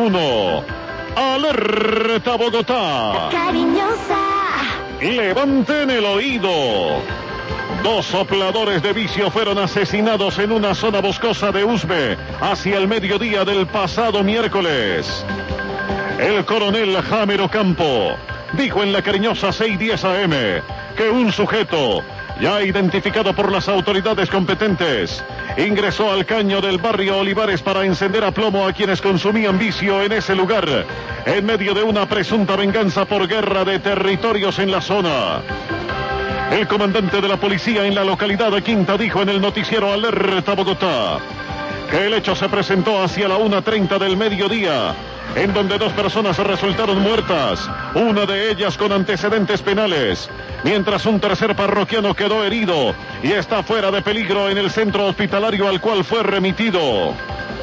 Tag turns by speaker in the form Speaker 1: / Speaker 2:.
Speaker 1: 1. Alerta Bogotá.
Speaker 2: Cariñosa.
Speaker 1: Levanten el oído. 2 sopladores de vicio fueron asesinados en una zona boscosa de Usme hacia el mediodía del pasado miércoles. El coronel Jamer Ocampo dijo en la Cariñosa 610 AM que un sujeto, ya identificado por las autoridades competentes, ingresó al caño del barrio Olivares para encender a plomo a quienes consumían vicio en ese lugar, en medio de una presunta venganza por guerra de territorios en la zona. El comandante de la policía en la localidad de Quinta dijo en el noticiero Alerta Bogotá que el hecho se presentó hacia la 1:30 del mediodía, en donde 2 personas resultaron muertas, una de ellas con antecedentes penales, mientras un tercer parroquiano quedó herido y está fuera de peligro en el centro hospitalario al cual fue remitido.